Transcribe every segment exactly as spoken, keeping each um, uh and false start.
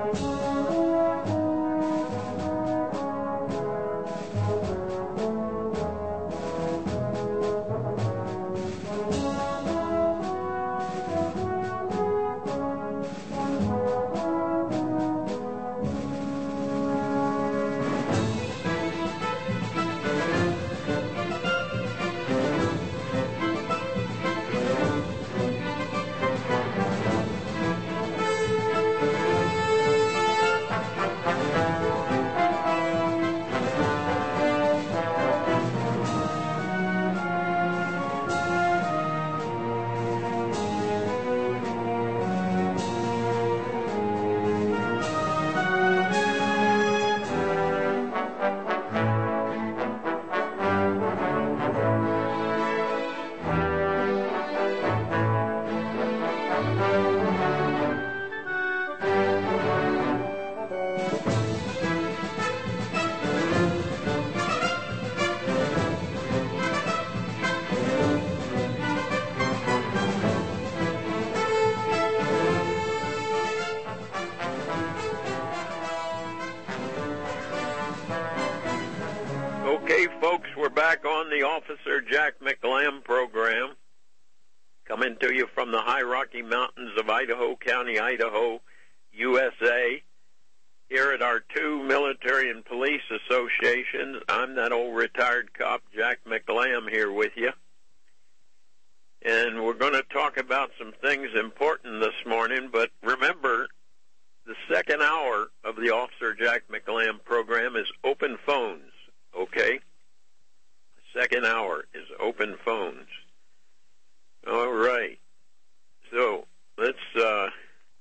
The Officer Jack McLam program, coming to you from the high Rocky Mountains of Idaho County, Idaho, U S A, here at our two military and police associations. I'm that old retired cop, Jack McLam, here with you. And we're going to talk about some things important this morning, but remember, the second hour of the Officer Jack McLam program is open phones, okay? Second hour is open phones. All right. So let's uh,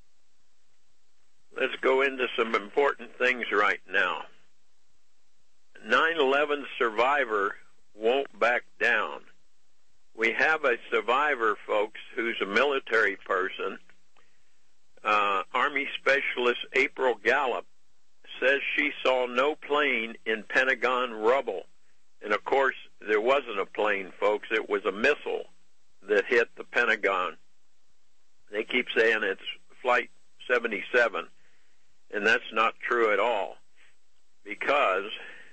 let's go into some important things right now. nine eleven survivor won't back down. We have a survivor, folks, who's a military person. Uh, Army Specialist April Gallup says she saw no plane in Pentagon rubble. And, of course, there wasn't a plane, folks. It was a missile that hit the Pentagon. They keep saying it's Flight seventy-seven, and that's not true at all, because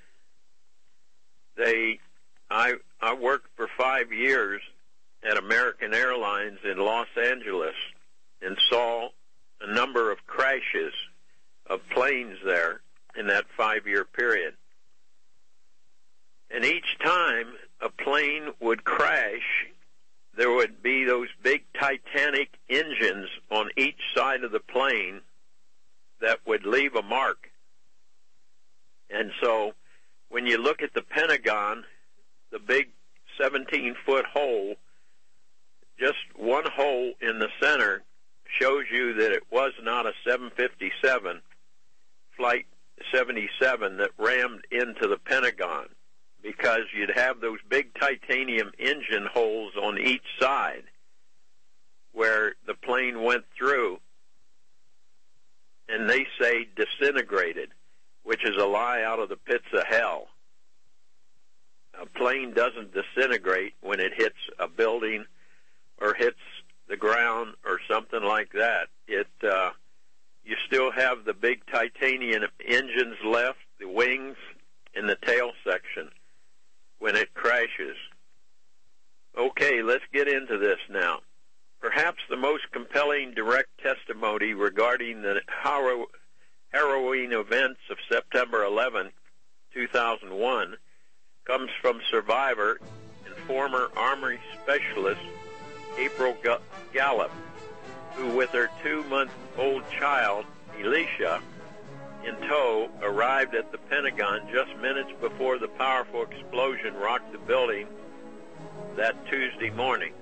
they, I, I worked for five years at American Airlines in Los Angeles and saw a number of crashes of planes there in that five-year period. And each time a plane would crash, there would be those big Titanic engines on each side of the plane that would leave a mark. And so when you look at the Pentagon, the big seventeen-foot hole, just one hole in the center shows you that it was not a seven fifty-seven, Flight seventy-seven, that rammed into the Pentagon, because you'd have those big titanium engine holes on each side where the plane went through, and they say disintegrated, which is a lie out of the pits of hell. A plane doesn't disintegrate when it hits a building or hits the ground or something like that. It, uh, you still have the big titanium engines left, the wings, and the tail section when it crashes. Okay, let's get into this now. Perhaps the most compelling direct testimony regarding the harrow- harrowing events of September eleventh, two thousand one, comes from survivor and former Army Specialist April Gallup, who with her two-month-old child, Elisha, in tow, arrived at the Pentagon just minutes before the powerful explosion rocked the building that Tuesday morning.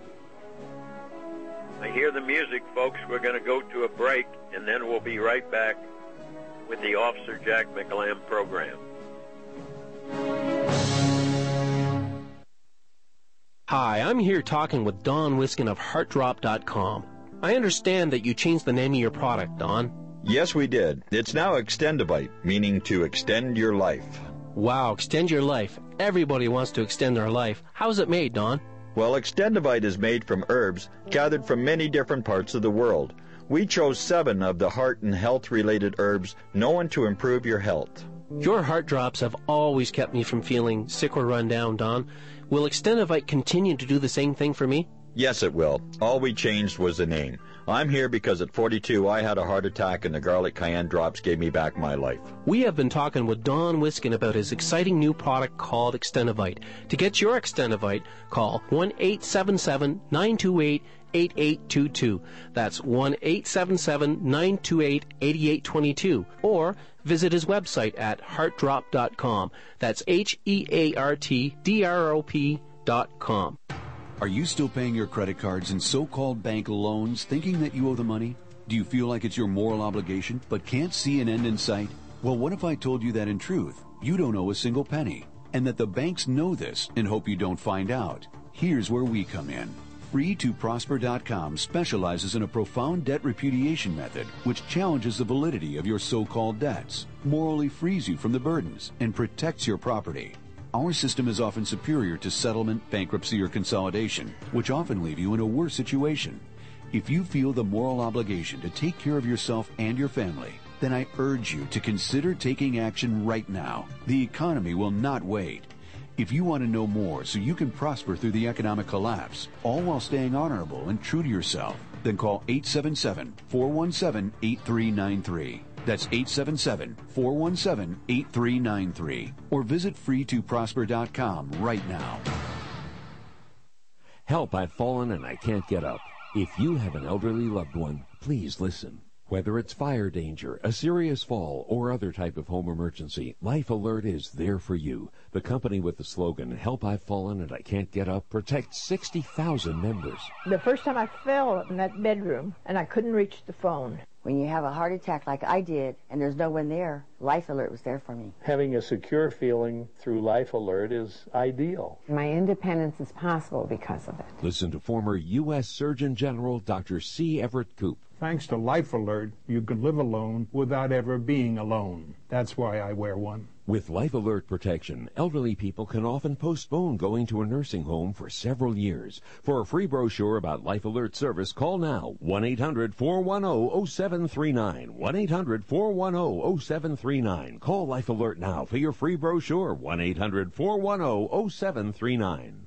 I hear the music, folks. We're going to go to a break, and then we'll be right back with the Officer Jack McLam program. Hi, I'm here talking with Don Wiskin of heart drop dot com. I understand that you changed the name of your product, Don. Yes, we did. It's now Extendivite, meaning to extend your life. Wow, extend your life. Everybody wants to extend their life. How is it made, Don? Well, Extendivite is made from herbs gathered from many different parts of the world. We chose seven of the heart and health-related herbs known to improve your health. Your heart drops have always kept me from feeling sick or run down, Don. Will Extendivite continue to do the same thing for me? Yes, it will. All we changed was the name. I'm here because at forty-two I had a heart attack and the garlic cayenne drops gave me back my life. We have been talking with Don Wiskin about his exciting new product called Extendivite. To get your Extendivite, call one eight seven seven, nine two eight, eight eight two two. That's one eight seven seven, nine two eight, eight eight two two. Or visit his website at heart drop dot com. That's H E A R T D R O P dot com. Are you still paying your credit cards and so-called bank loans thinking that you owe the money? Do you feel like it's your moral obligation but can't see an end in sight? Well, what if I told you that in truth, you don't owe a single penny, and that the banks know this and hope you don't find out? Here's where we come in. free to prosper dot com specializes in a profound debt repudiation method which challenges the validity of your so-called debts, morally frees you from the burdens, and protects your property. Our system is often superior to settlement, bankruptcy, or consolidation, which often leave you in a worse situation. If you feel the moral obligation to take care of yourself and your family, then I urge you to consider taking action right now. The economy will not wait. If you want to know more so you can prosper through the economic collapse, all while staying honorable and true to yourself, then call eight seven seven, four one seven, eight three nine three. That's eight seven seven, four one seven, eight three nine three. Or visit free to prosper dot com right now. Help, I've fallen and I can't get up. If you have an elderly loved one, please listen. Whether it's fire danger, a serious fall, or other type of home emergency, Life Alert is there for you. The company with the slogan, Help, I've Fallen and I Can't Get Up, protects sixty thousand members. The first time I fell in that bedroom and I couldn't reach the phone. When you have a heart attack like I did and there's no one there, Life Alert was there for me. Having a secure feeling through Life Alert is ideal. My independence is possible because of it. Listen to former U S Surgeon General Doctor C. Everett Koop. Thanks to Life Alert, you can live alone without ever being alone. That's why I wear one. With Life Alert protection, elderly people can often postpone going to a nursing home for several years. For a free brochure about Life Alert service, call now one eight hundred, four one zero, zero seven three nine. one eight hundred, four one zero, zero seven three nine. Call Life Alert now for your free brochure. one eight hundred, four one zero, zero seven three nine.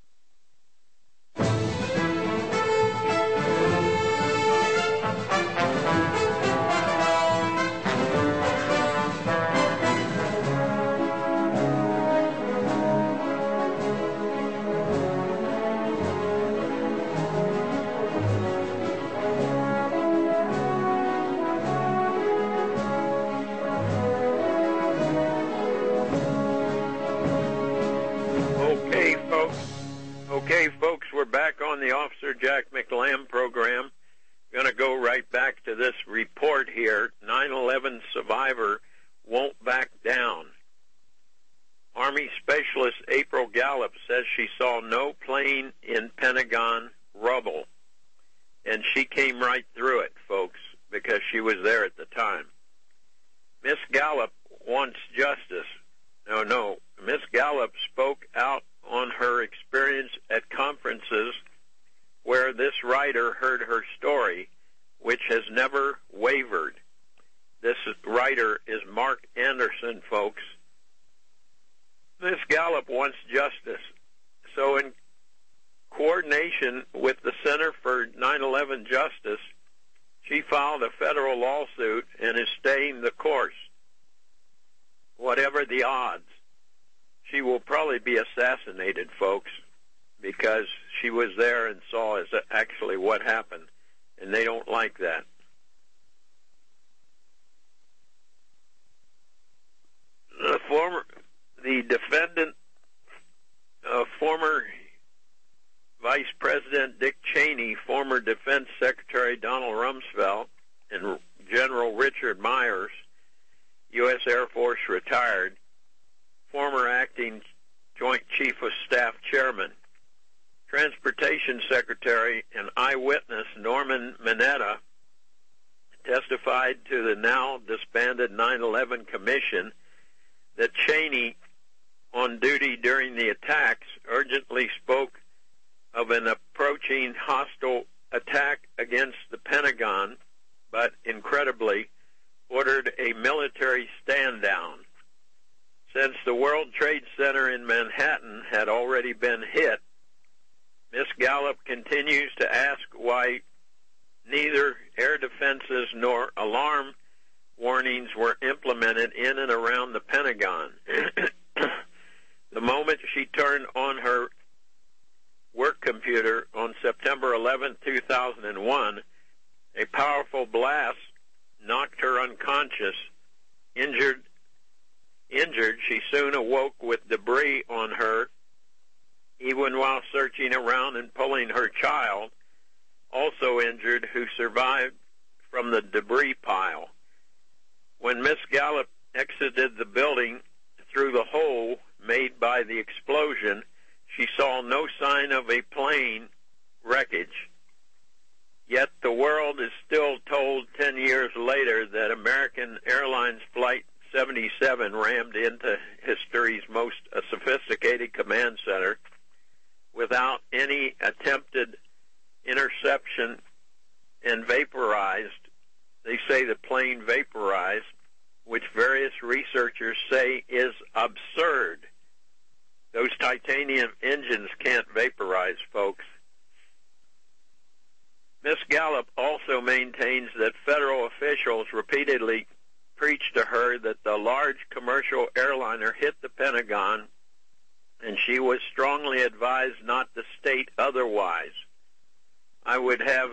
Okay, folks, we're back on the Officer Jack McLam program. Going to go right back to this report here. nine eleven survivor won't back down. Army Specialist April Gallup says she saw no plane in Pentagon rubble. And she came right through it, folks, because she was there at the time. Miss Gallup wants justice. No, no. Miss Gallup spoke out on her experience at conferences where this writer heard her story, which has never wavered. This writer is Mark Anderson, folks. Miss Gallup wants justice. So in coordination with the Center for nine eleven Justice, she filed a federal lawsuit and is staying the course. Whatever the odds. She will probably be assassinated, folks, because she was there and saw is actually what happened, and they don't like that. The former, the defendant, uh, former Vice President Dick Cheney, former Defense Secretary Donald Rumsfeld, and General Richard Myers, U S Air Force retired, former acting Joint Chief of Staff Chairman, Transportation Secretary and eyewitness Norman Mineta testified to the now disbanded nine eleven Commission that Cheney, on duty during the attacks, urgently spoke of an approaching hostile attack against the Pentagon but incredibly ordered a military stand-down. Since the World Trade Center in Manhattan had already been hit, Miss Gallup continues to ask why neither air defenses nor alarm warnings were implemented in and around the Pentagon. The moment she turned on her work computer on September eleventh, two thousand one, a powerful blast knocked her unconscious. Injured, injured, she soon awoke with debris on her, even while searching around and pulling her child, also injured, who survived from the debris pile. When Miss Gallup exited the building through the hole made by the explosion, she saw no sign of a plane wreckage. Yet the world is still told ten years later that American Airlines Flight seventy-seven rammed into history's most uh, sophisticated command center without any attempted interception and vaporized. They say the plane vaporized, which various researchers say is absurd. Those titanium engines can't vaporize, folks. Miss Gallup also maintains that federal officials repeatedly preached to her that the large commercial airliner hit the Pentagon, and she was strongly advised not to state otherwise. I would have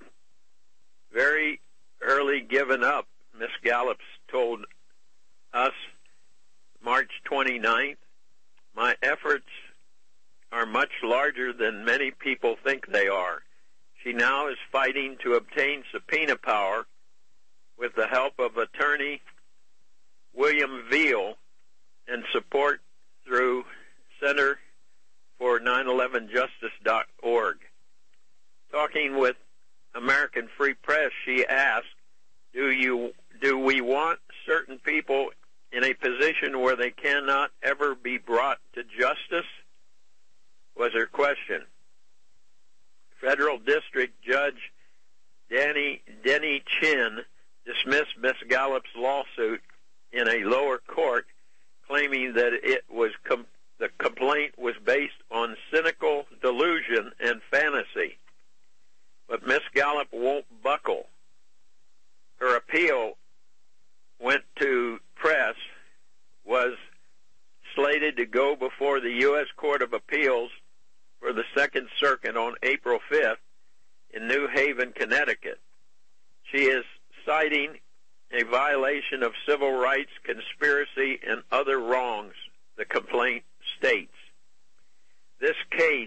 very early given up, Miss Gallup told us March twenty-ninth. My efforts are much larger than many people think they are. She now is fighting to obtain subpoena power with the help of attorney William Veal and support through Center for nine eleven Justice dot org. Talking with American Free Press, she asked, do you do we want certain people in a position where they cannot ever be brought to justice? Was her question. Federal District Judge Danny Denny Chin dismissed Miss Gallup's lawsuit in a lower court, claiming that it was com- the complaint was based on cynical delusion and fantasy. But Miss Gallup won't buckle. Her appeal went to press, was slated to go before the U S Court of Appeals for the Second Circuit on April fifth in New Haven, Connecticut. She is citing a violation of civil rights, conspiracy, and other wrongs, the complaint states. This case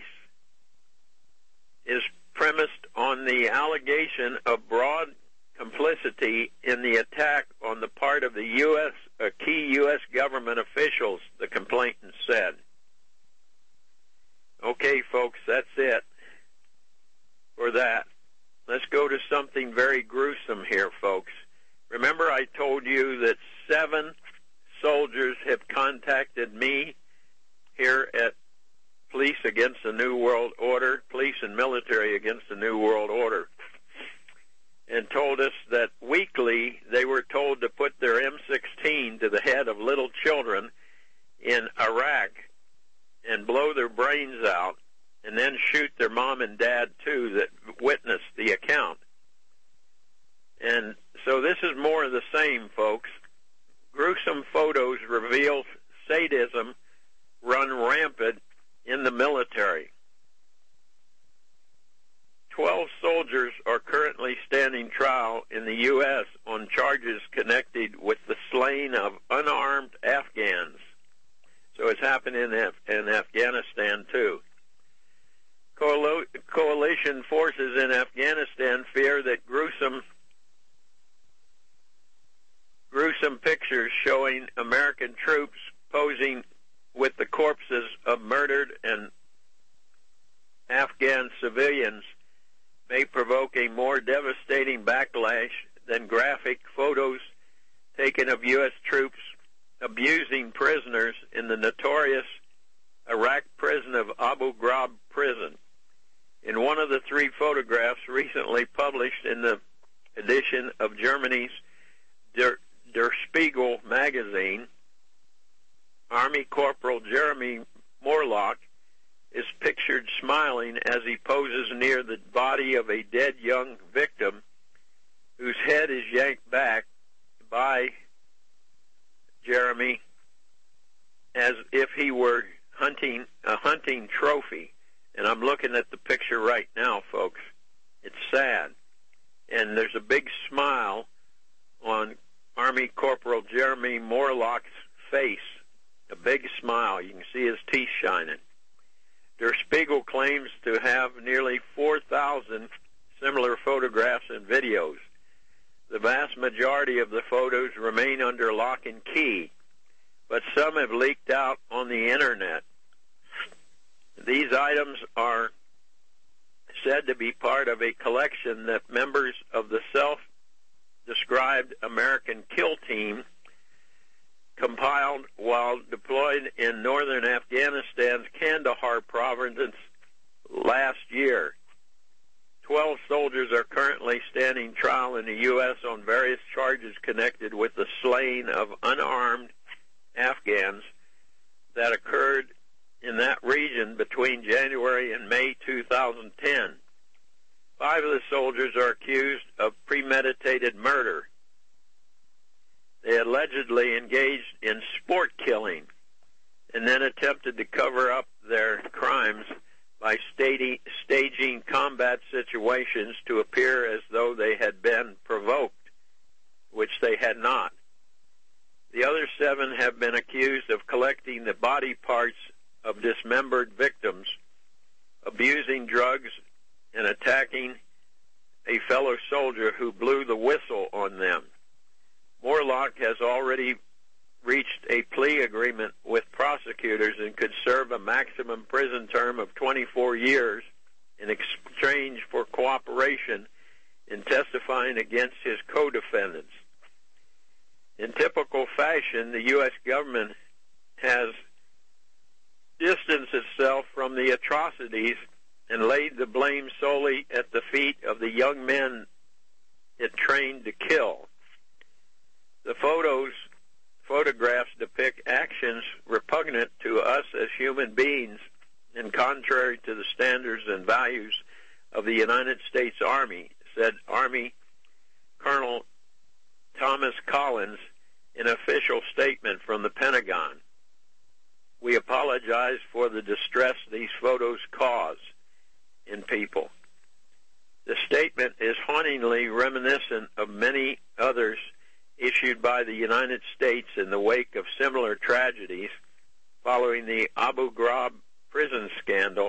is premised on the allegation of broad complicity in the attack on the part of the U S uh, key U S government officials, the complainant said. Okay, folks, that's it for that. Let's go to something very gruesome here, folks. Remember I told you that seven soldiers have contacted me here at Police Against the New World Order, Police and Military Against the New World Order, and told us that weekly they were told to put their M sixteen to the head of little children in Iraq and blow their brains out and then shoot their mom and dad, too, that witnessed the account. And so this is more of the same, folks. Gruesome photos reveal sadism run rampant in the military. Twelve soldiers are currently standing trial in the U S on charges connected with the slaying of unarmed Afghans. So it's happened in, Af- in Afghanistan, too. Coal- coalition forces in Afghanistan fear that gruesome gruesome pictures showing American troops posing with the corpses of murdered and Afghan civilians may provoke a more devastating backlash than graphic photos taken of U S troops abusing prisoners in the notorious Iraq prison of Abu Ghraib prison. In one of the three photographs recently published in the edition of Germany's Der, Der Spiegel magazine, Army Corporal Jeremy Morlock is pictured smiling as he poses near the body of a dead young victim whose head is yanked back by Jeremy as if he were hunting a hunting trophy. And I'm looking at the picture right now, folks. It's sad. And there's a big smile on Army Corporal Jeremy Morlock's face. A big smile. You can see his teeth shining. Der Spiegel claims to have nearly four thousand similar photographs and videos. The vast majority of the photos remain under lock and key, but some have leaked out on the Internet. These items are said to be part of a collection that members of the self-described American Kill Team compiled while deployed in northern Afghanistan's Kandahar province last year. Twelve soldiers are currently standing trial in the U S on various charges connected with the slaying of unarmed Afghans that occurred in that region between January and May two thousand ten. Five of the soldiers are accused of premeditated murder. They allegedly engaged in sport killing and then attempted to cover up their crimes by staging, staging combat situations to appear as though they had been provoked, which they had not. The other seven have been accused of collecting the body parts of dismembered victims, abusing drugs, and attacking a fellow soldier who blew the whistle on them. Morlock has already reached a plea agreement with prosecutors and could serve a maximum prison term of twenty-four years in exchange for cooperation in testifying against his co-defendants. In typical fashion, the U S government has distanced itself from the atrocities and laid the blame solely at the feet of the young men it trained to kill. The photos, photographs depict actions repugnant to us as human beings and contrary to the standards and values of the United States Army, said Army Colonel Thomas Collins in an official statement from the Pentagon. We apologize for the distress these photos cause in people. The statement is hauntingly reminiscent of many others issued by the United States in the wake of similar tragedies following the Abu Ghraib prison scandal.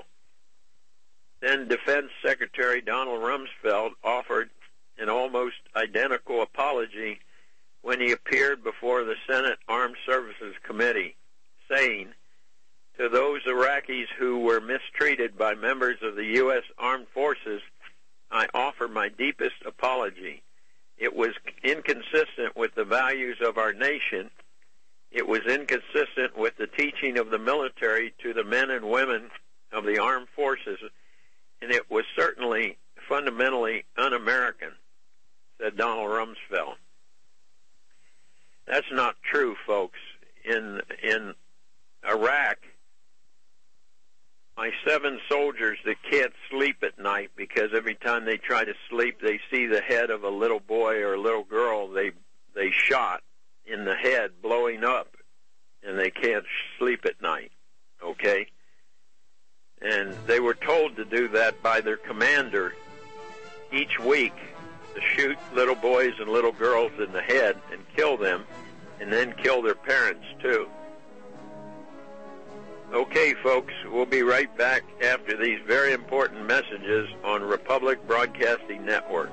Then Defense Secretary Donald Rumsfeld offered an almost identical apology when he appeared before the Senate Armed Services Committee, saying, "To those Iraqis who were mistreated by members of the U S Armed Forces, I offer my deepest apology. It was inconsistent with the values of our nation. It was inconsistent with the teaching of the military to the men and women of the armed forces, and it was certainly fundamentally un-American," said Donald Rumsfeld. That's not true, folks. In in Iraq, my seven soldiers that can't sleep at night because every time they try to sleep, they see the head of a little boy or a little girl they they shot in the head blowing up, and they can't sleep at night, okay? And they were told to do that by their commander each week, to shoot little boys and little girls in the head and kill them, and then kill their parents, too. Okay, folks, we'll be right back after these very important messages on Republic Broadcasting Network.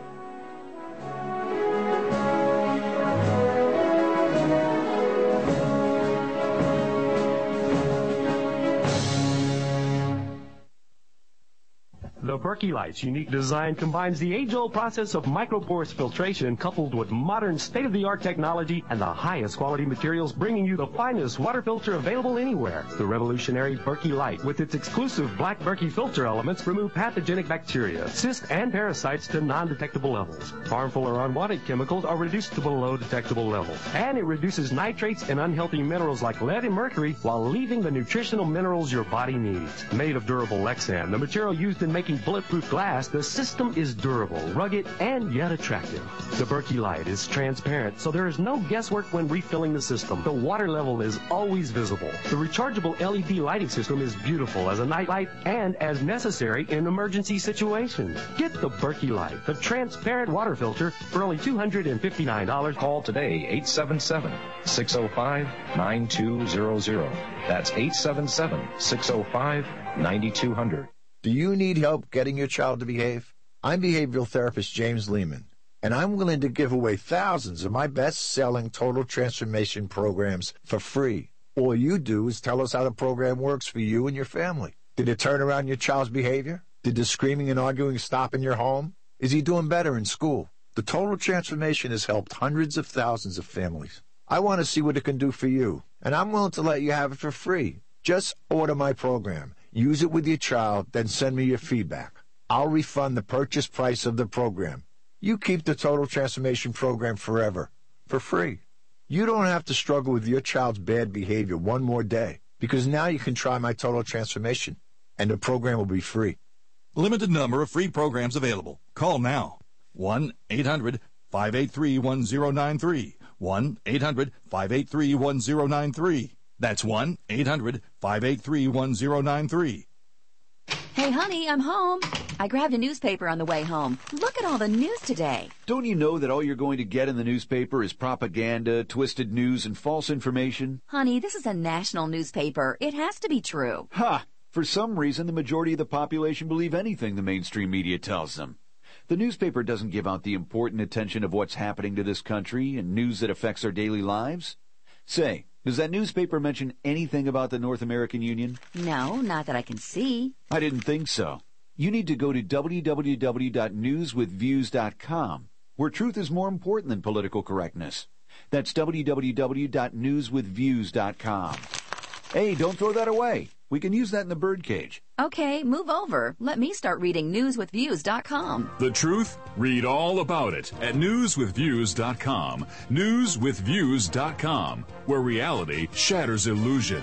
The Berkey Light's unique design combines the age-old process of microporous filtration coupled with modern state-of-the-art technology and the highest quality materials, bringing you the finest water filter available anywhere. The revolutionary Berkey Light, with its exclusive black Berkey filter elements, remove pathogenic bacteria, cysts, and parasites to non-detectable levels. Harmful or unwanted chemicals are reduced to below detectable levels. And it reduces nitrates and unhealthy minerals like lead and mercury while leaving the nutritional minerals your body needs. Made of durable Lexan, the material used in making bulletproof glass, the system is durable, rugged, and yet attractive. The Berkey Light is transparent, so there is no guesswork when refilling the system. The water level is always visible. The rechargeable L E D lighting system is beautiful as a night light and as necessary in emergency situations. Get the Berkey Light, the transparent water filter, for only two hundred fifty-nine dollars. Call today, eight seven seven, six oh five, nine two zero zero. That's eight seven seven, six oh five, nine two zero zero. Do you need help getting your child to behave? I'm behavioral therapist James Lehman, and I'm willing to give away thousands of my best-selling Total Transformation programs for free. All you do is tell us how the program works for you and your family. Did it turn around your child's behavior? Did the screaming and arguing stop in your home? Is he doing better in school? The Total Transformation has helped hundreds of thousands of families. I want to see what it can do for you, and I'm willing to let you have it for free. Just order my program, use it with your child, then send me your feedback. I'll refund the purchase price of the program. You keep the Total Transformation program forever, for free. You don't have to struggle with your child's bad behavior one more day, because now you can try my Total Transformation, and the program will be free. Limited number of free programs available. Call now. one eight hundred, five eight three, one zero nine three. one eight hundred, five eight three, one zero nine three. That's one eight hundred, five eight three, one zero nine three. Hey, honey, I'm home. I grabbed a newspaper on the way home. Look at all the news today. Don't you know that all you're going to get in the newspaper is propaganda, twisted news, and false information? Honey, this is a national newspaper. It has to be true. Ha! For some reason, the majority of the population believe anything the mainstream media tells them. The newspaper doesn't give out the important attention of what's happening to this country and news that affects our daily lives. Say, does that newspaper mention anything about the North American Union? No, not that I can see. I didn't think so. You need to go to w w w dot news with views dot com, where truth is more important than political correctness. That's w w w dot news with views dot com. Hey, don't throw that away. We can use that in the birdcage. Okay, move over. Let me start reading news with views dot com. The truth? Read all about it at news with views dot com. news with views dot com, where reality shatters illusion.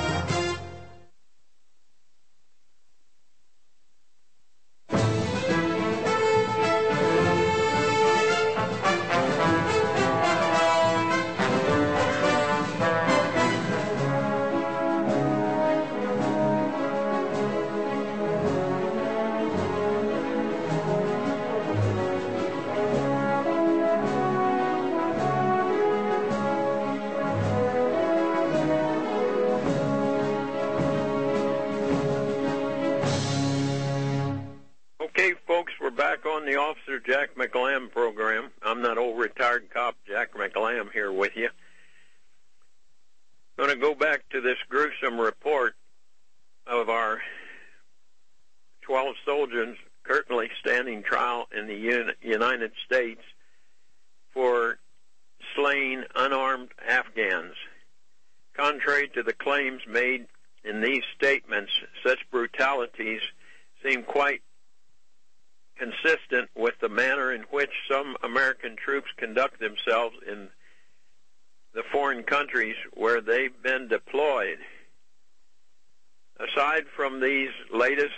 The Officer Jack McLam program. I'm that old retired cop Jack McLam here with you. I'm going to go back to this gruesome report of our twelve soldiers currently standing trial in the Un- United States for slaying unarmed Afghans. Contrary to the claims made in these statements, such brutalities seem quite consistent with the manner in which some American troops conduct themselves in the foreign countries where they've been deployed. Aside from these latest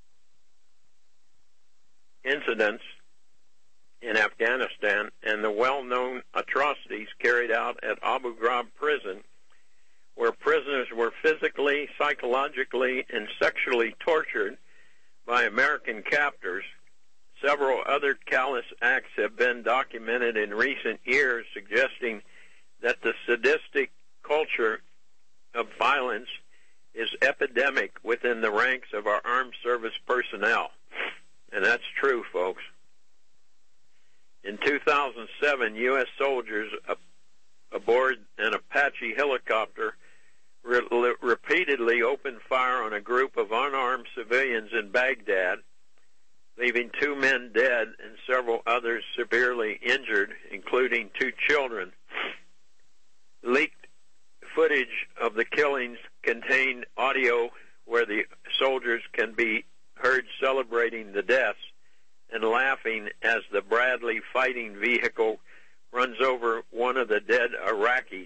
incidents in Afghanistan and the well-known atrocities carried out at Abu Ghraib prison, where prisoners were physically, psychologically, and sexually tortured by American captors, several other callous acts have been documented in recent years, suggesting that the sadistic culture of violence is epidemic within the ranks of our armed service personnel. And that's true, folks. In two thousand seven, U S soldiers aboard an Apache helicopter re- repeatedly opened fire on a group of unarmed civilians in Baghdad, leaving two men dead and several others severely injured, including two children. Leaked footage of the killings contained audio where the soldiers can be heard celebrating the deaths and laughing as the Bradley fighting vehicle runs over one of the dead Iraqis.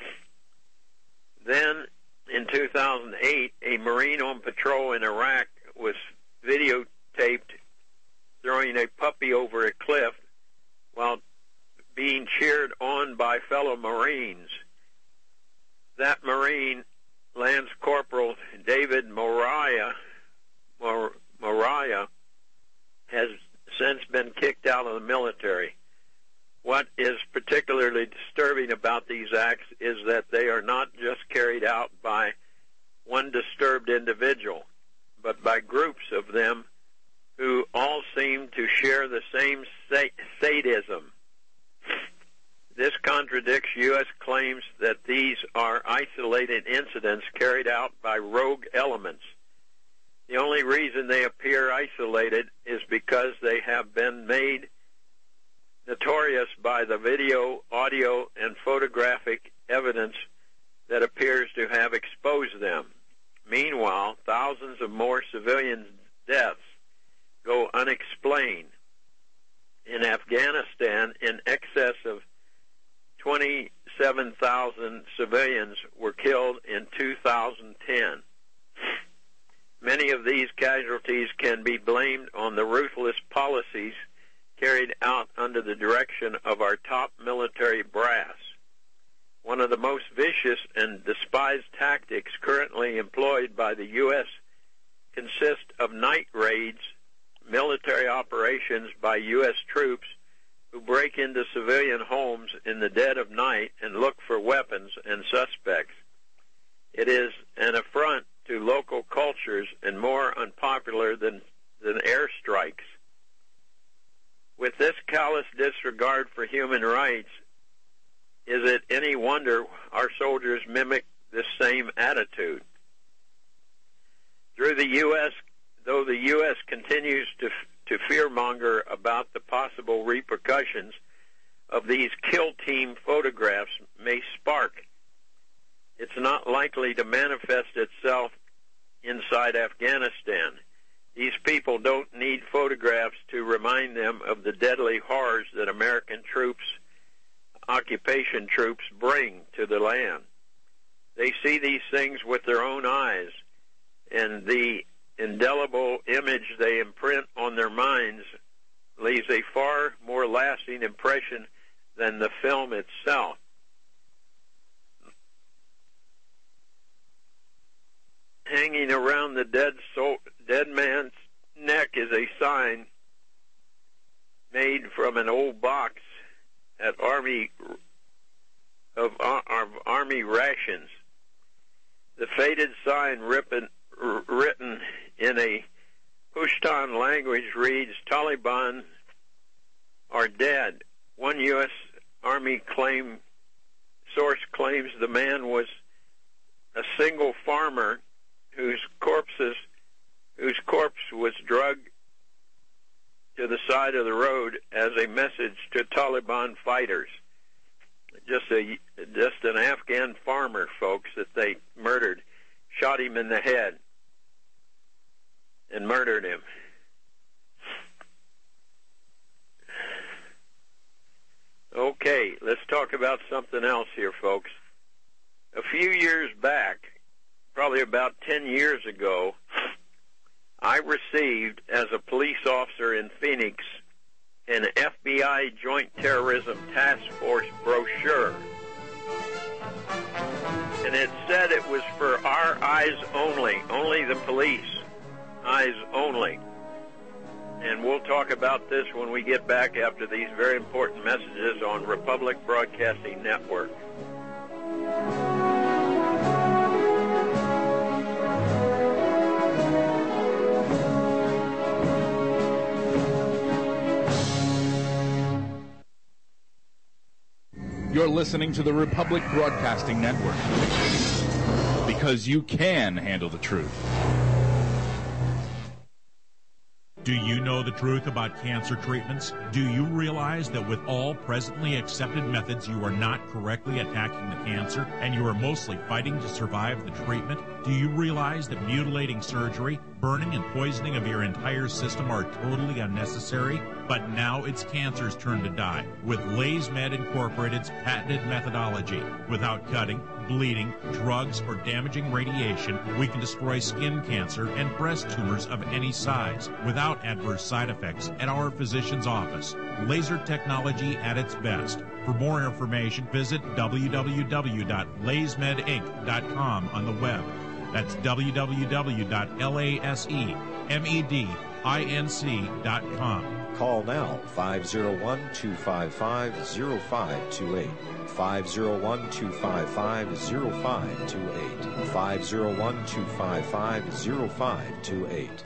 Then, in two thousand eight, a Marine on patrol in Iraq was videotaped throwing a puppy over a cliff while being cheered on by fellow Marines. That Marine, Lance Corporal David Moriah, Mor- Moriah, has since been kicked out of the military. What is particularly disturbing about these acts is that they are not just carried out by one disturbed individual, but by groups of them who all seem to share the same sadism. This contradicts U S claims that these are isolated incidents carried out by rogue elements. The only reason they appear isolated is because they have been made notorious by the video, audio, and photographic evidence that appears to have exposed them. Meanwhile, thousands of more civilian deaths go unexplained. In Afghanistan, in excess of twenty-seven thousand civilians were killed in two thousand ten. Many of these casualties can be blamed on the ruthless policies carried out under the direction of our top military brass. One of the most vicious and despised tactics currently employed by the U S consists of night raids, military operations by U S troops who break into civilian homes in the dead of night and look for weapons and suspects. It is an affront to local cultures and more unpopular than, than airstrikes. With this callous disregard for human rights, is it any wonder our soldiers mimic this same attitude? Through the U S, though the U S continues to to fearmonger about the possible repercussions of these kill team photographs may spark, it's not likely to manifest itself inside Afghanistan. These people don't need photographs to remind them of the deadly horrors that American troops, occupation troops, bring to the land. They see these things with their own eyes, and the indelible image they imprint on their minds leaves a far more lasting impression than the film itself. Hanging around the dead soul, dead man's neck is a sign made from an old box at Army of, of Army rations. The faded sign written, written in a Pushtun language reads, "Taliban are dead." One U S Army claim source claims the man was a single farmer whose corpses, whose corpse was dragged to the side of the road as a message to Taliban fighters. Just a just an Afghan farmer, folks, that they murdered, shot him in the head, and murdered him. Okay, let's talk about something else here, folks. A few years back, probably about ten years ago, I received, as a police officer in Phoenix, an F B I Joint Terrorism Task Force brochure. And it said it was for our eyes only, only the police, eyes only. And we'll talk about this when we get back after these very important messages on Republic Broadcasting Network. You're listening to the Republic Broadcasting Network, because you can handle the truth. Do you know the truth about cancer treatments? Do you realize that with all presently accepted methods, you are not correctly attacking the cancer and you are mostly fighting to survive the treatment? Do you realize that mutilating surgery, burning and poisoning of your entire system are totally unnecessary? But now it's cancer's turn to die with LaysMed Incorporated's patented methodology. Without cutting, bleeding, drugs, or damaging radiation, we can destroy skin cancer and breast tumors of any size without adverse side effects at our physician's office. Laser technology at its best. For more information, visit w w w dot lays med inc dot com on the web. That's w w w dot lasemed inc dot com. Call now, five oh one, two five five, oh five two eight. five oh one, two five five, oh five two eight. five oh one, two five five, oh five two eight.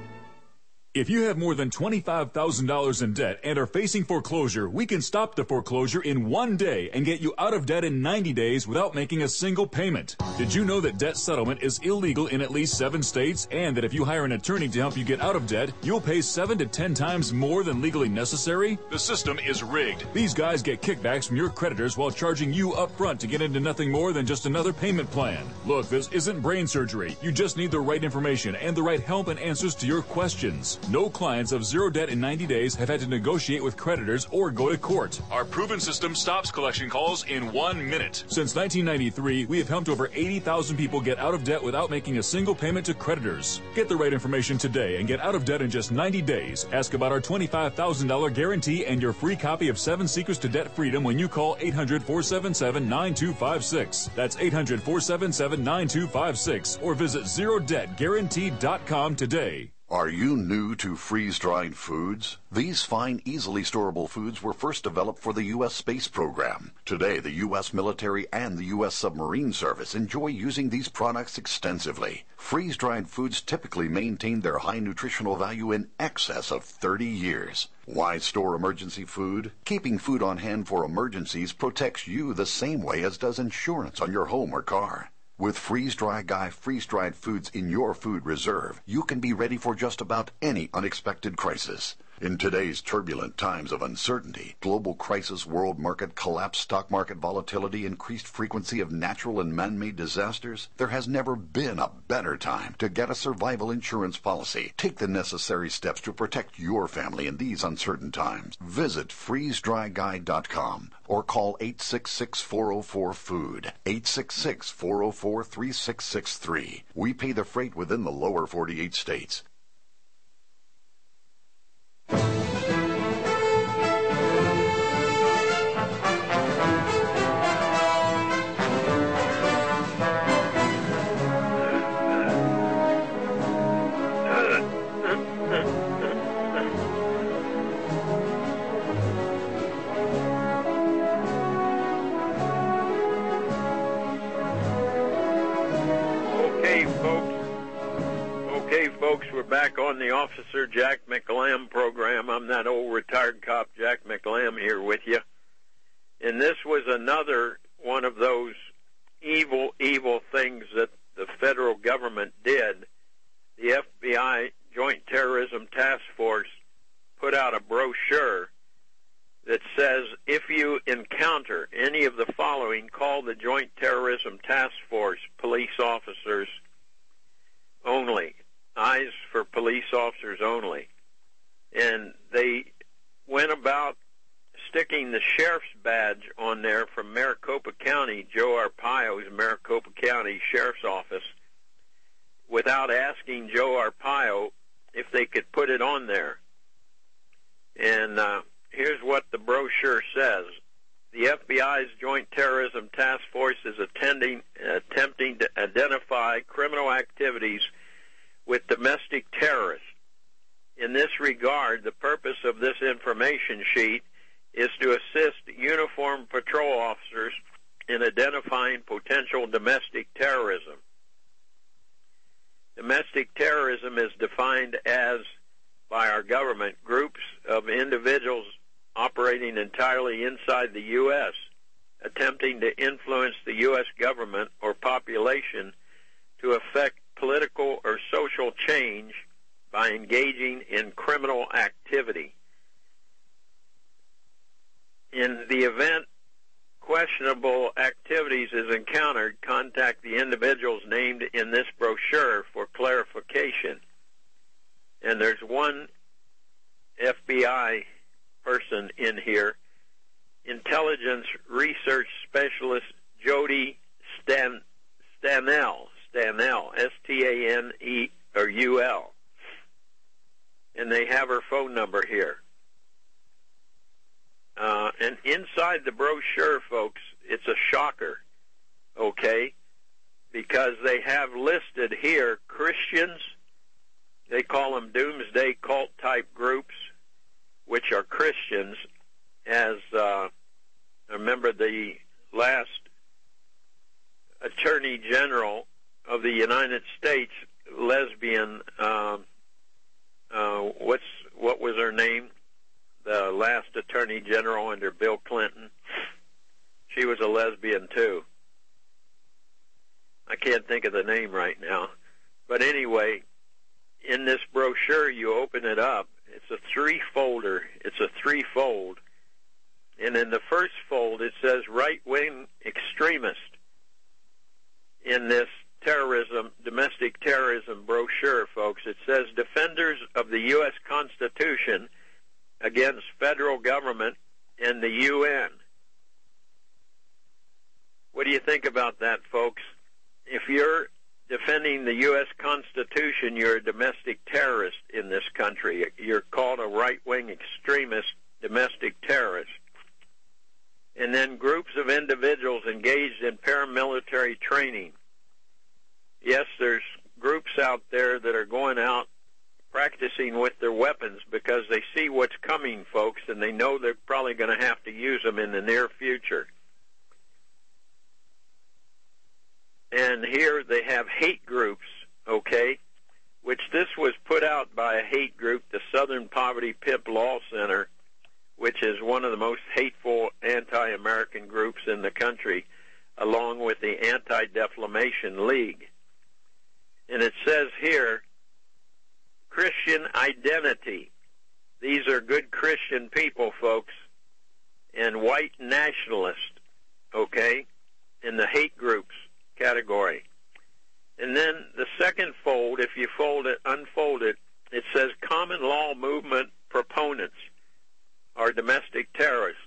If you have more than twenty-five thousand dollars in debt and are facing foreclosure, we can stop the foreclosure in one day and get you out of debt in ninety days without making a single payment. Did you know that debt settlement is illegal in at least seven states, and that if you hire an attorney to help you get out of debt, you'll pay seven to ten times more than legally necessary? The system is rigged. These guys get kickbacks from your creditors while charging you up front to get into nothing more than just another payment plan. Look, this isn't brain surgery. You just need the right information and the right help and answers to your questions. No clients of zero debt in ninety days have had to negotiate with creditors or go to court. Our proven system stops collection calls in one minute. Since nineteen ninety-three, we have helped over eighty thousand people get out of debt without making a single payment to creditors. Get the right information today and get out of debt in just ninety days. Ask about our twenty-five thousand dollars guarantee and your free copy of Seven Secrets to Debt Freedom when you call eight hundred, four seven seven, nine two five six. That's eight hundred, four seven seven, nine two five six or visit zero debt guaranteed dot com today. Are you new to freeze-dried foods? These fine, easily storable foods were first developed for the U S space program. Today, the U S military and the U S submarine service enjoy using these products extensively. Freeze-dried foods typically maintain their high nutritional value in excess of thirty years. Why store emergency food? Keeping food on hand for emergencies protects you the same way as does insurance on your home or car. With Freeze-Dry Guy freeze-dried foods in your food reserve, you can be ready for just about any unexpected crisis. In today's turbulent times of uncertainty, global crisis, world market collapse, stock market volatility, increased frequency of natural and man-made disasters, there has never been a better time to get a survival insurance policy. Take the necessary steps to protect your family in these uncertain times. Visit freeze dry guy dot com or call eight six six, four oh four, food, eight six six, four oh four, three six six three. We pay the freight within the lower forty-eight states. Folks, we're back on the Officer Jack McLam program. I'm that old retired cop, Jack McLam, here with you. And this was another one of those evil, evil things that the federal government did. The F B I Joint Terrorism Task Force put out a brochure that says, if you encounter any of the following, call the Joint Terrorism Task Force, police officers only. Eyes for police officers only. And they went about sticking the sheriff's badge on there from Maricopa County, Joe Arpaio's Maricopa County Sheriff's Office, without asking Joe Arpaio if they could put it on there. And uh, here's what the brochure says. The F B I's Joint Terrorism Task Force is attending, attempting to identify criminal activities with domestic terrorists. In this regard, the purpose of this information sheet is to assist uniformed patrol officers in identifying potential domestic terrorism. Domestic terrorism is defined as, by our government, groups of individuals operating entirely inside the U S, attempting to influence the U S government or population to affect political or social change by engaging in criminal activity. In the event questionable activities is encountered, contact the individuals named in this brochure for clarification. And there's one F B I person in here, Intelligence Research Specialist Jody Stan, Stanell, Stanell, S T A N E or U L. And they have her phone number here. Uh, and inside the brochure, folks, it's a shocker, okay? Because they have listed here Christians, they call them doomsday cult-type groups, which are Christians, as uh, I remember the last Attorney General of the United States, lesbian, uh, uh, what's what was her name? The last Attorney General under Bill Clinton. She was a lesbian too. I can't think of the name right now. But anyway, in this brochure, you open it up. It's a three-folder. It's a three-fold. And in the first fold, it says right-wing extremist. In this terrorism, domestic terrorism brochure, folks, it says defenders of the U S Constitution against federal government and the U N. What do you think about that, folks? If you're defending the U S Constitution, you're a domestic terrorist in this country. You're called a right-wing extremist domestic terrorist. And then groups of individuals engaged in paramilitary training. Yes, there's groups out there that are going out practicing with their weapons because they see what's coming, folks, and they know they're probably going to have to use them in the near future. And here they have hate groups, okay, which this was put out by a hate group, the Southern Poverty Pimp Law Center, which is one of the most hateful anti-American groups in the country, along with the Anti-Defamation League. And it says here, Christian identity. These are good Christian people, folks, and white nationalists, okay, in the hate groups category. And then the second fold, if you fold it, unfold it, it says common law movement proponents are domestic terrorists.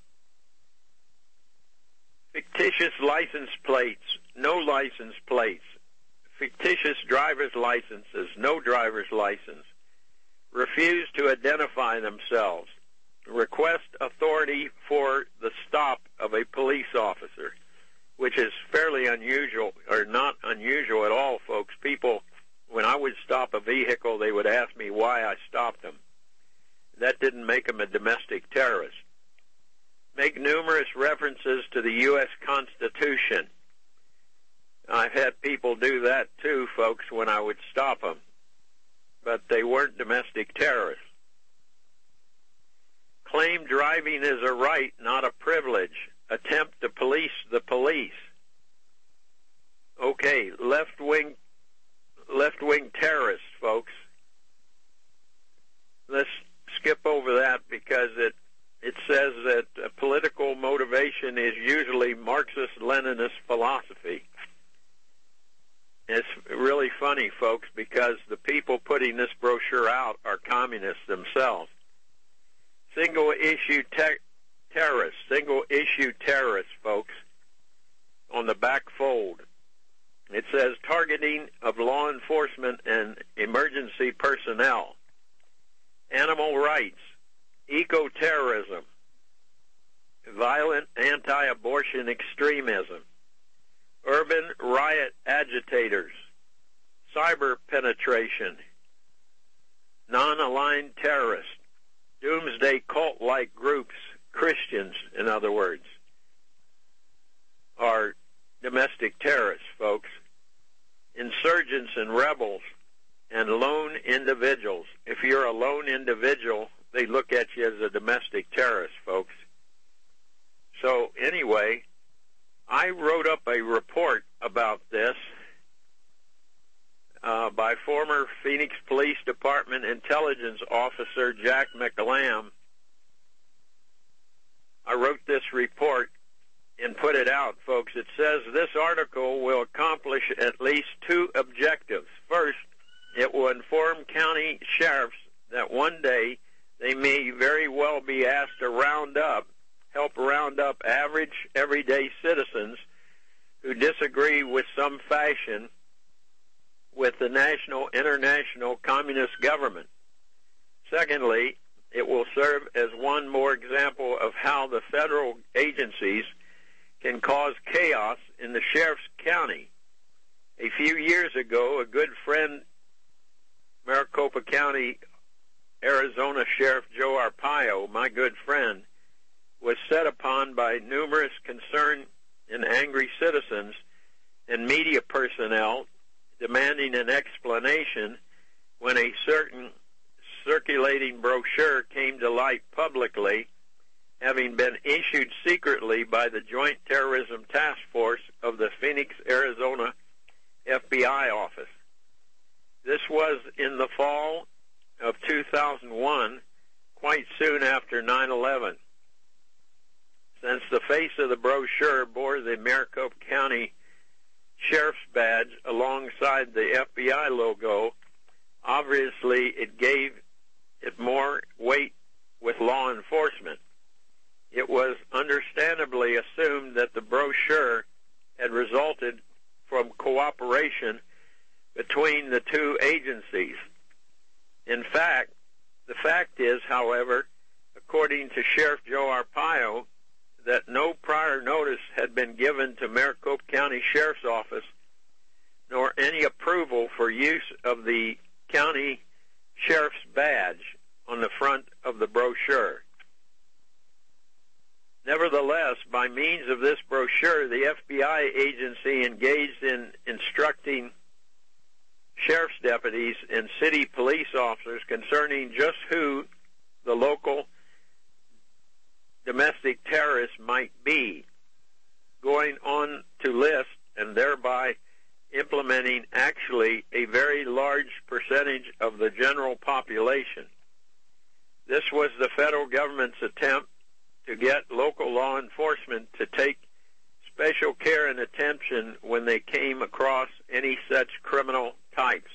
Fictitious license plates, no license plates. Fictitious driver's licenses, no driver's license. Refuse to identify themselves. Request authority for the stop of a police officer, which is fairly unusual, or not unusual at all, folks. People, when I would stop a vehicle, they would ask me why I stopped them. That didn't make them a domestic terrorist. Make numerous references to the U S Constitution. I've had people do that too, folks, when I would stop them. But they weren't domestic terrorists. Claim driving is a right, not a privilege. Attempt to police the police. Okay, left-wing left-wing terrorists, folks. Let's skip over that because it it says that uh, political motivation is usually Marxist-Leninist philosophy. It's really funny, folks, because the people putting this brochure out are communists themselves. Single-issue te- terrorists, single-issue terrorists, folks, on the back fold. It says targeting of law enforcement and emergency personnel, animal rights, eco-terrorism, violent anti-abortion extremism, urban riot agitators, cyber penetration, non-aligned terrorists, doomsday cult-like groups, Christians, in other words, are domestic terrorists, folks. Insurgents and rebels and lone individuals. If you're a lone individual, they look at you as a domestic terrorist, folks. So anyway, I wrote up a report about this uh, by former Phoenix Police Department intelligence officer Jack McLam. I wrote this report and put it out, folks. It says this article will accomplish at least two objectives. First, it will inform county sheriffs that one day they may very well be asked to round up, help round up average, everyday citizens who disagree with some fashion with the national, international communist government. Secondly, it will serve as one more example of how the federal agencies can cause chaos in the sheriff's county. A few years ago, a good friend, Maricopa County, Arizona Sheriff Joe Arpaio, my good friend, was set upon by numerous concerned and angry citizens and media personnel demanding an explanation when a certain circulating brochure came to light publicly, having been issued secretly by the Joint Terrorism Task Force of the Phoenix, Arizona F B I office. This was in the fall of two thousand one, quite soon after nine eleven. Since the face of the brochure bore the Maricopa County Sheriff's badge alongside the F B I logo, obviously it gave it more weight with law enforcement. It was understandably assumed that the brochure had resulted from cooperation between the two agencies. In fact, the fact is, however, according to Sheriff Joe Arpaio, that no prior notice had been given to Maricopa County Sheriff's Office, nor any approval for use of the county sheriff's badge on the front of the brochure. Nevertheless, by means of this brochure, the F B I agency engaged in instructing sheriff's deputies and city police officers concerning just who the local domestic terrorists might be, going on to list and thereby implementing actually a very large percentage of the general population. This was the federal government's attempt to get local law enforcement to take special care and attention when they came across any such criminal types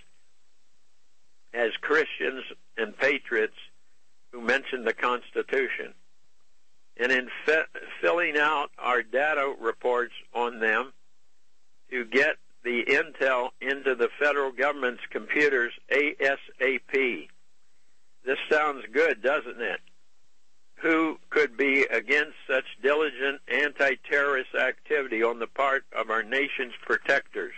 as Christians and patriots who mentioned the Constitution. And in fi- filling out our data reports on them to get the intel into the federal government's computers ASAP. This sounds good, doesn't it? Who could be against such diligent anti-terrorist activity on the part of our nation's protectors?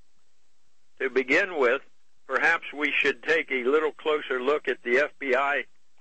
To begin with, perhaps we should take a little closer look at the F B I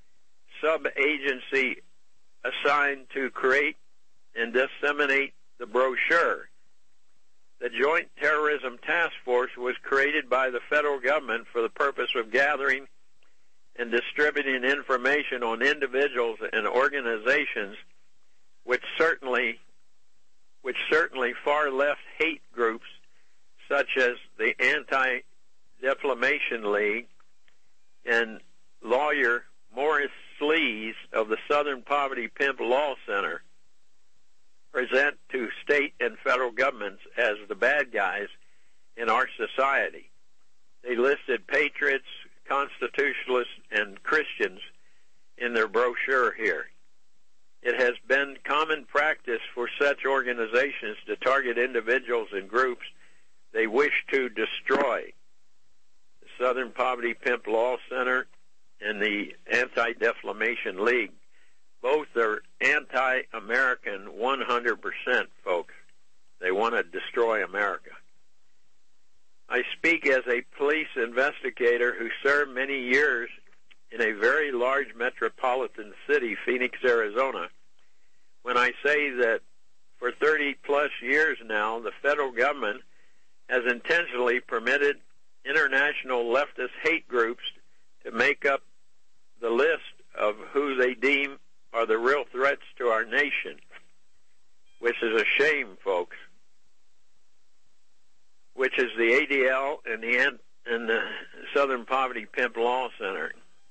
sub-agency assigned to create and disseminate the brochure. The Joint Terrorism Task Force was created by the federal government for the purpose of gathering and distributing information on individuals and organizations which certainly which certainly far left hate groups such as the Anti-Defamation League and lawyer Morris Sleaze of the Southern Poverty Pimp Law Center present to state and federal governments as the bad guys in our society. They listed patriots, constitutionalists, and Christians in their brochure here. It has been common practice for such organizations to target individuals and groups they wish to destroy. The Southern Poverty Pimp Law Center and the Anti-Defamation League, both are anti-American one hundred percent, folks. They want to destroy America. I speak as a police investigator who served many years in a very large metropolitan city, Phoenix, Arizona, when I say that for thirty plus years now, the federal government has intentionally permitted international leftist hate groups to make up the list of who they deem are the real threats to our nation, which is a shame, folks, which is the A D L and the and the Southern Poverty Pimp Law Center.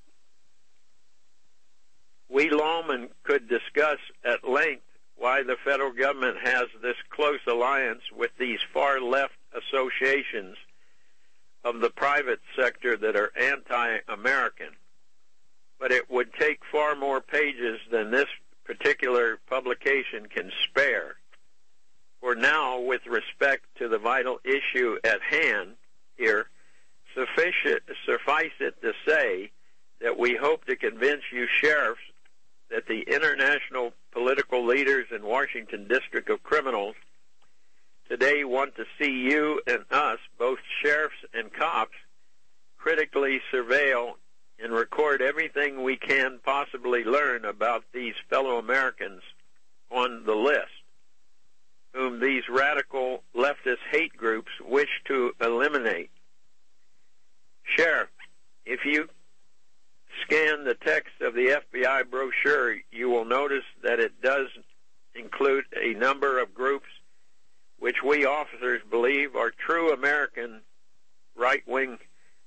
We lawmen could discuss at length why the federal government has this close alliance with these far-left associations of the private sector that are anti-American. But it would take far more pages than this particular publication can spare. For now, with respect to the vital issue at hand here, sufficient, suffice it to say that we hope to convince you sheriffs that the international political leaders in Washington District of Criminals today want to see you and us, both sheriffs and cops, critically surveil and record everything we can possibly learn about these fellow Americans on the list, whom these radical leftist hate groups wish to eliminate. Sheriff, if you scan the text of the F B I brochure, you will notice that it does include a number of groups which we officers believe are true American right-wing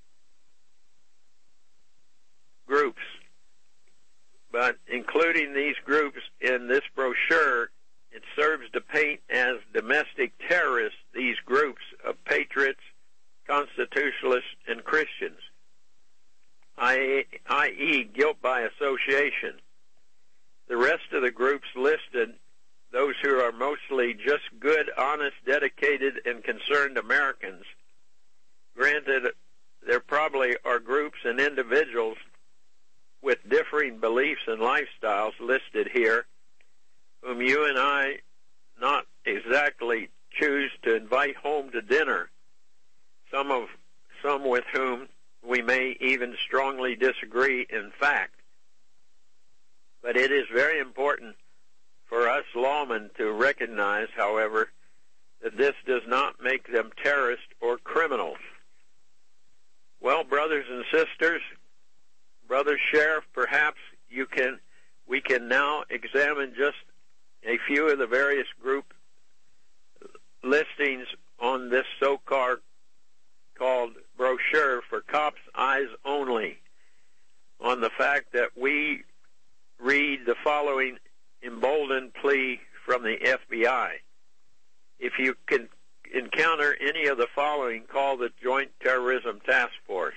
groups. But including these groups in this brochure, it serves to paint as domestic terrorists these groups of patriots, constitutionalists, and Christians, that is guilt by association. The rest of the groups listed, those who are mostly just good, honest, dedicated, and concerned Americans. Granted, there probably are groups and individuals with differing beliefs and lifestyles listed here, whom you and I not exactly choose to invite home to dinner, some of some with whom we may even strongly disagree in fact. But it is very important for us lawmen to recognize, however, that this does not make them terrorists or criminals. Well, brothers and sisters, Brother Sheriff, perhaps you can we can now examine just a few of the various group listings on this so-called called brochure for cops' eyes only, on the fact that we read the following emboldened plea from the F B I. If you can encounter any of the following, call the Joint Terrorism Task Force.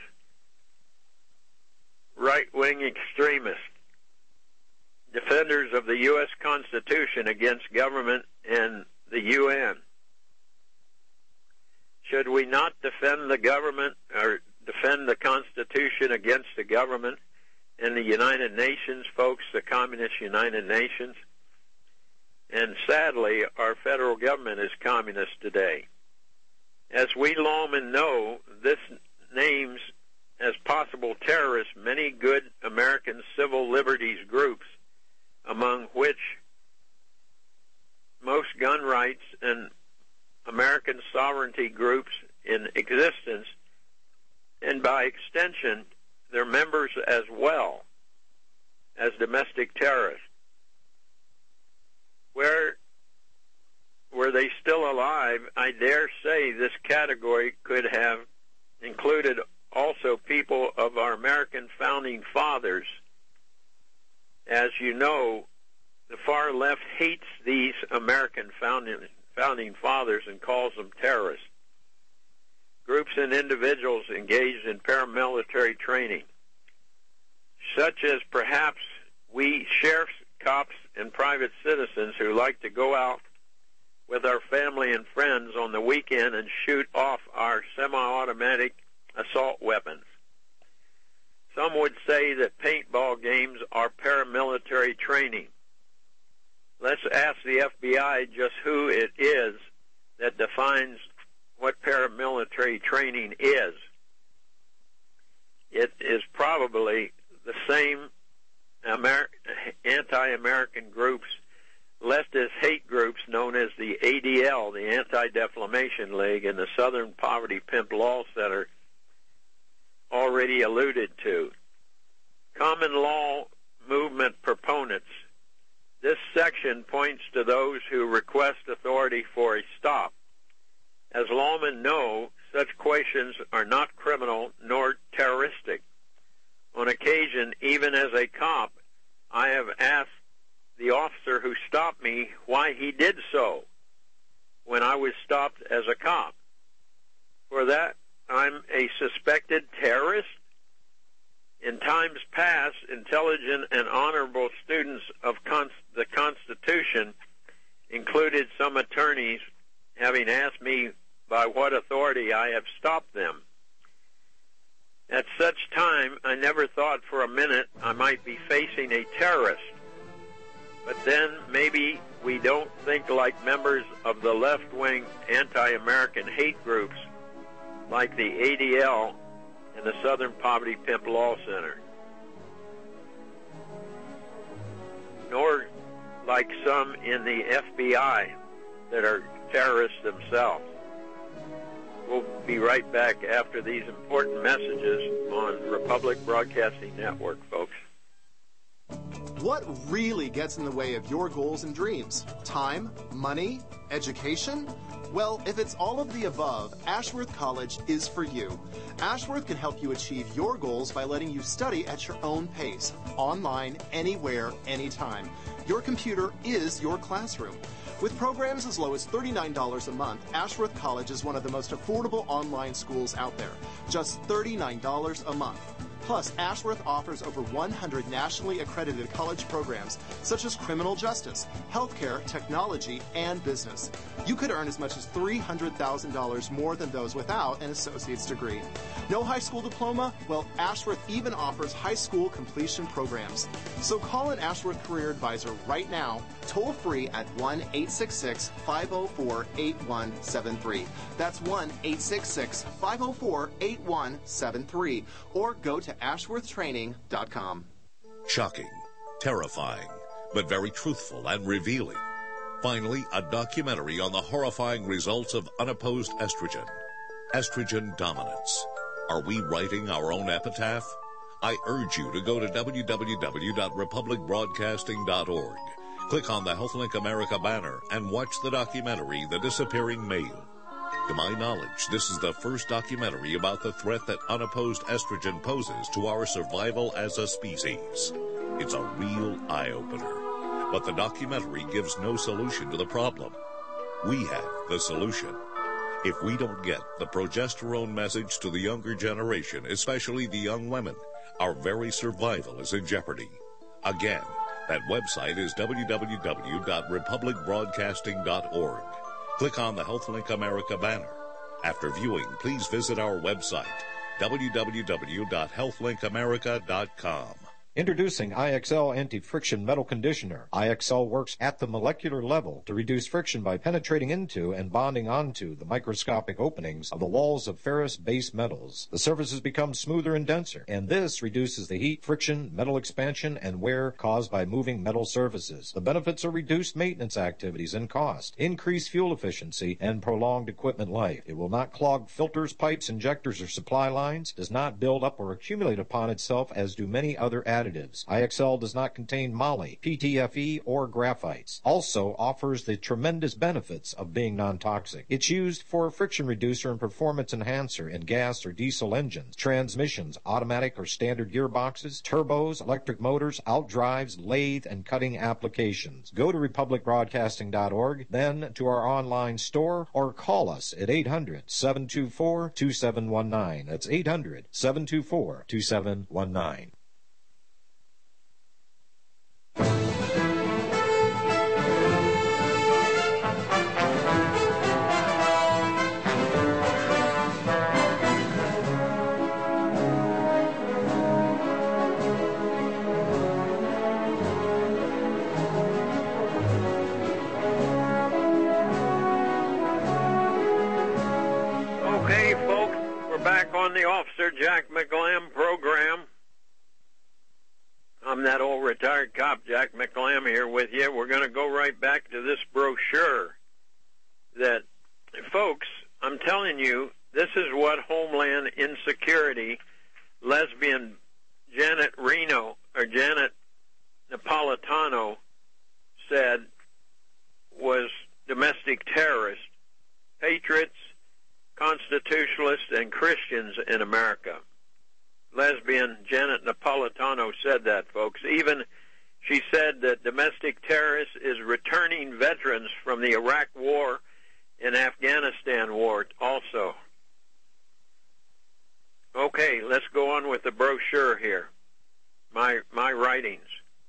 Right-wing extremists, defenders of the U S Constitution against government and the U N. Should we not defend the government or defend the Constitution against the government and the United Nations, folks, the Communist United Nations? And sadly, our federal government is communist today. As we lawmen know, this names as possible terrorists many good American civil liberties groups, among which most gun rights and American sovereignty groups in existence, and by extension, their members as well as domestic terrorists. Where were they still alive, I dare say this category could have included also people of our American founding fathers. As you know, the far left hates these American founding, founding fathers and calls them terrorists. Groups and individuals engaged in paramilitary training, such as perhaps we sheriffs, cops, and private citizens who like to go out with our family and friends on the weekend and shoot off our semi-automatic assault weapons. Some would say that paintball games are paramilitary training. Let's ask the F B I just who it is that defines what paramilitary training is. It is probably the same Amer- anti-American groups, leftist hate groups known as the A D L, the Anti-Defamation League, and the Southern Poverty Pimp Law Center already alluded to. Common law movement proponents. This section points to those who request authority for a stop. As lawmen know, such questions are not criminal nor terroristic. On occasion, even as a cop, I have asked the officer who stopped me why he did so when I was stopped as a cop. For that, I'm a suspected terrorist? In times past, intelligent and honorable students of con- the Constitution included some attorneys having asked me by what authority I have stopped them. At such time, I never thought for a minute I might be facing a terrorist. But then maybe we don't think like members of the left-wing anti-American hate groups like the A D L and the Southern Poverty Pimp Law Center. Nor like some in the F B I that are terrorists themselves. We'll be right back after these important messages on Republic Broadcasting Network, folks. What really gets in the way of your goals and dreams? Time? Money? Education? Well, if it's all of the above, Ashworth College is for you. Ashworth can help you achieve your goals by letting you study at your own pace, online, anywhere, anytime. Your computer is your classroom. With programs as low as thirty-nine dollars a month, Ashworth College is one of the most affordable online schools out there. Just thirty-nine dollars a month. Plus, Ashworth offers over one hundred nationally accredited college programs, such as criminal justice, healthcare, technology, and business. You could earn as much as three hundred thousand dollars more than those without an associate's degree. No high school diploma? Well, Ashworth even offers high school completion programs. So call an Ashworth Career Advisor right now, toll free at one eight six six, five zero four, eight one seven three. That's one eight six six, five zero four, eight one seven three. Or go to ashworth training dot com. Shocking, terrifying, but very truthful and revealing. Finally, a documentary on the horrifying results of unopposed estrogen. Estrogen dominance. Are we writing our own epitaph? I urge you to go to w w w dot republic broadcasting dot org. Click on the HealthLink America banner and watch the documentary, The Disappearing Male. To my knowledge, this is the first documentary about the threat that unopposed estrogen poses to our survival as a species. It's a real eye-opener. But the documentary gives no solution to the problem. We have the solution. If we don't get the progesterone message to the younger generation, especially the young women, our very survival is in jeopardy. Again, that website is w w w dot republic broadcasting dot org. Click on the HealthLink America banner. After viewing, please visit our website, w w w dot health link america dot com. Introducing I X L Anti-Friction Metal Conditioner. I X L works at the molecular level to reduce friction by penetrating into and bonding onto the microscopic openings of the walls of ferrous base metals. The surfaces become smoother and denser, and this reduces the heat, friction, metal expansion, and wear caused by moving metal surfaces. The benefits are reduced maintenance activities and cost, increased fuel efficiency, and prolonged equipment life. It will not clog filters, pipes, injectors, or supply lines, does not build up or accumulate upon itself as do many other additives. I X L does not contain moly, P T F E, or graphites. Also offers the tremendous benefits of being non-toxic. It's used for a friction reducer and performance enhancer in gas or diesel engines, transmissions, automatic or standard gearboxes, turbos, electric motors, outdrives, lathe, and cutting applications. Go to republic broadcasting dot org, then to our online store, or call us at eight hundred, seven two four, two seven one nine. That's eight hundred, seven two four, two seven one nine. Okay, folks, we're back on the Officer Jack McLam program. I'm that old retired cop, Jack McLam, here with you. We're going to go right back to this brochure that, folks, I'm telling you, this is what Homeland Insecurity lesbian Janet Reno, or Janet Napolitano, said was domestic terrorists, patriots, constitutionalists and Christians in America. Lesbian Janet Napolitano said that, folks. Even she said that domestic terrorists is returning veterans from the Iraq War and Afghanistan War also. Okay, let's go on with the brochure here. My, my writings.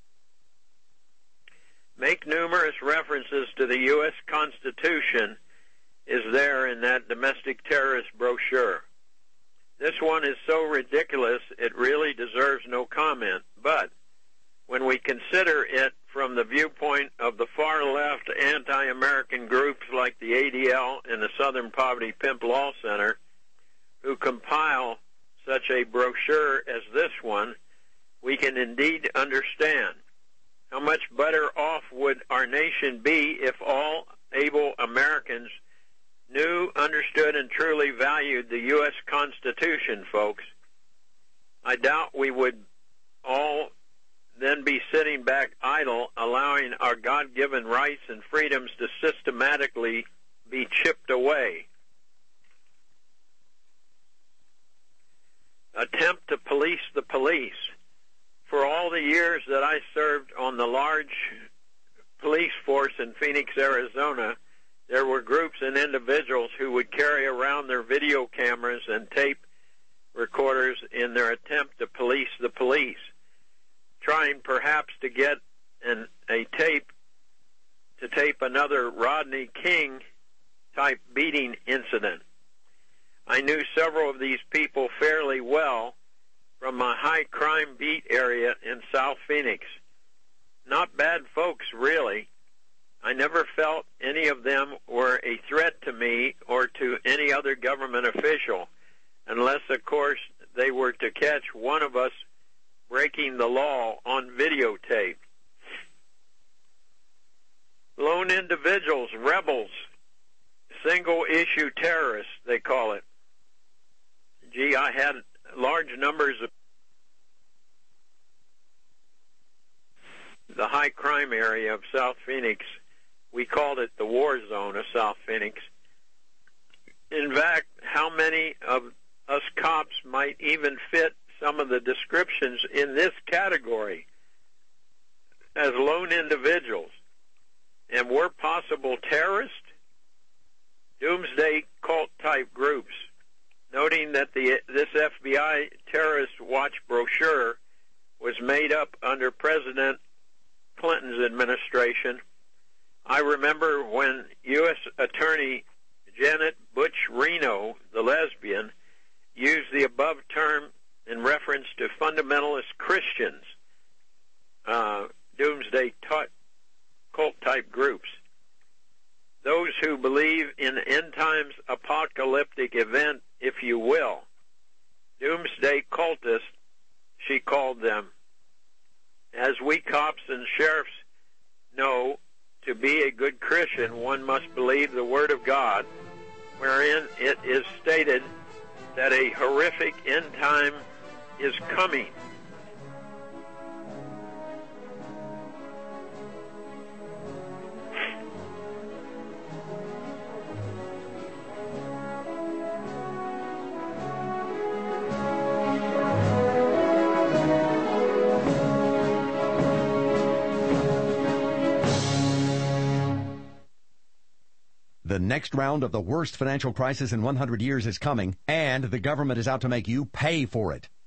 Make numerous references to the U S Constitution is there in that domestic terrorist brochure. This one is so ridiculous it really deserves no comment, but when we consider it from the viewpoint of the far-left anti-American groups like the A D L and the Southern Poverty Pimp Law Center, who compile such a brochure as this one, we can indeed understand how much better off would our nation be if all able Americans knew, understood, and truly valued the U S Constitution, folks. I doubt we would all then be sitting back idle, allowing our God-given rights and freedoms to systematically be chipped away. Attempt to police the police. For all the years that I served on the large police force in Phoenix, Arizona, there were groups and individuals who would carry around their video cameras and tape recorders in their attempt to police the police, trying perhaps to get an, a tape to tape another Rodney King type beating incident. I knew several of these people fairly well from my high crime beat area in South Phoenix. Not bad folks, really. I never felt any of them were a threat to me or to any other government official, unless, of course, they were to catch one of us breaking the law on videotape. Lone individuals, rebels, single-issue terrorists, they call it. Gee, I had large numbers of the high crime area of South Phoenix. We called it the war zone of South Phoenix. In fact, how many of us cops might even fit some of the descriptions in this category as lone individuals? And were possible terrorists? Doomsday cult-type groups. Noting that the this F B I terrorist watch brochure was made up under President Clinton's administration, I remember when U S Attorney Janet Butch Reno, the lesbian, used the above term in reference to fundamentalist Christians, uh, doomsday cult-type groups. Those who believe in end times apocalyptic event, if you will. Doomsday cultists, she called them. As we cops and sheriffs know, to be a good Christian, one must believe the Word of God, wherein it is stated that a horrific end time is coming. The next round of the worst financial crisis in one hundred years is coming, and the government is out to make you pay for it.